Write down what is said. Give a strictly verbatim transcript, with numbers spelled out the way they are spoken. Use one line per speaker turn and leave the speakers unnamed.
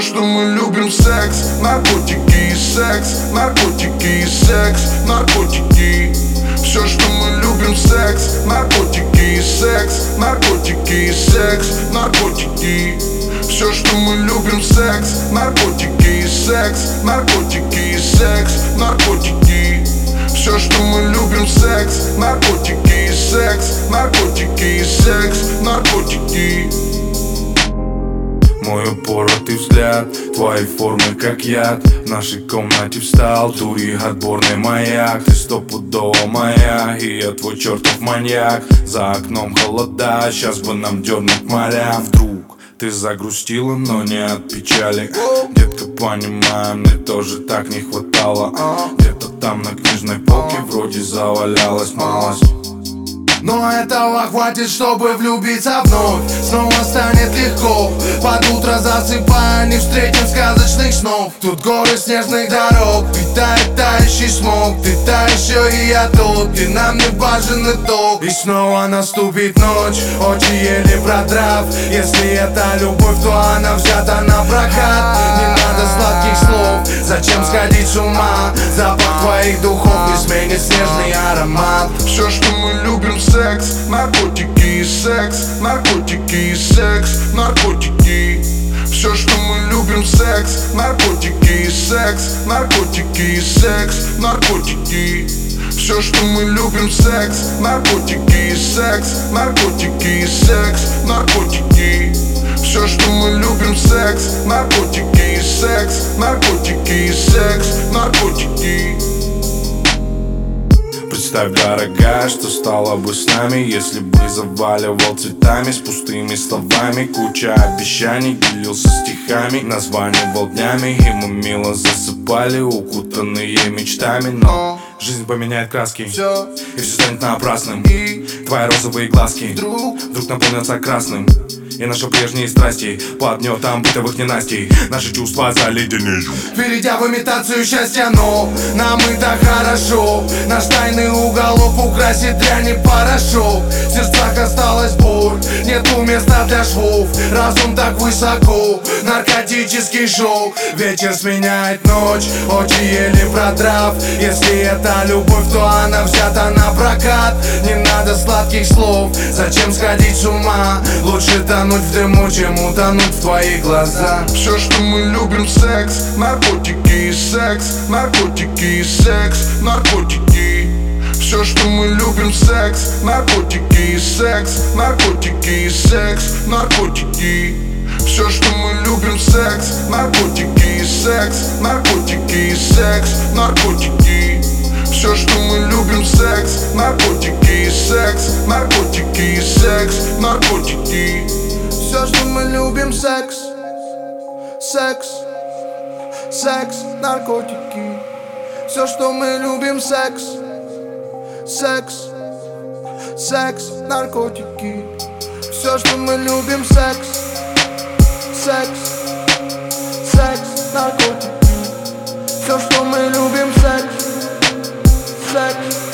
что мы любим, секс, наркотики и секс, наркотики и секс, наркотики. Все, что мы любим, секс, наркотики и секс, наркотики и секс, наркотики. Все, что мы любим, секс, наркотики и секс, наркотики и секс, наркотики. Все, что мы любим, секс, наркотики и секс, наркотики и секс, наркотики.
Мой упоротый взгляд, твои формы как яд. В нашей комнате встал туи отборный маяк. Ты стопудово моя, и я твой чертов маньяк. За окном холода, сейчас бы нам дернуть моря. Вдруг ты загрустила, но не от печали. Детка, понимаю, мне тоже так не хватало. Где-то там на книжной полке вроде завалялась малость.
Но этого хватит, чтобы влюбиться вновь. Снова станет легко. Под утро засыпая, не встретим сказочных снов. Тут горы снежных дорог, питает тающий смог. Ты та еще и я тот, и нам не важен итог. И снова наступит ночь, очи еле продрав. Если это любовь, то она взята на прокат. Не надо сладких слов, зачем сходить с ума? Запах твоих духов не сменит снежный аромат.
Все, что мы любим, секс, наркотики и секс, наркотики и секс, наркотики. Все, что мы любим, секс, наркотики и секс, наркотики и секс, наркотики. Все, что мы любим, секс, наркотики и секс, наркотики и секс, наркотики. Все, что мы любим, секс, наркотики и секс, наркотики и секс, наркотики.
Представь, дорогая, что стало бы с нами, если бы заваливал цветами с пустыми словами. Куча обещаний, делился стихами, названивал днями, и мы мило засыпали, укутанные мечтами. Но жизнь поменяет краски, и все станет напрасным. Твои розовые глазки вдруг, вдруг наполнятся красным. И наши прежние страсти под гнетом бытовых ненастий наши чувства заледенеют.
Перейдя в имитацию счастья, но нам и так хорошо. Наш тайный уголок украсит дрянь и порошок. В сердцах осталась боль, нету места для швов. Разум так высоко, наркотический шок. Вечер сменяет ночь, очи еле продрав. Если это любовь, то она взята на прокат. Не надо сладких слов, зачем сходить с ума? Лучше тонуть в дыму, чем утонуть в твоих глазах.
Все, что мы любим, секс, наркотики и секс, наркотики и секс, наркотики. Все, что мы любим, секс, наркотики и секс, наркотики и секс, наркотики. Все, что мы любим, секс, наркотики и секс, наркотики и секс, наркотики. Все, что мы любим, секс, наркотики и секс, наркотики и секс, наркотики.
Все, что мы любим, секс, секс, секс, наркотики. Все, что мы любим, секс, секс, секс, наркотики. Все, что мы любим, секс, секс, секс, наркотики. Все, что мы любим, секс, секс.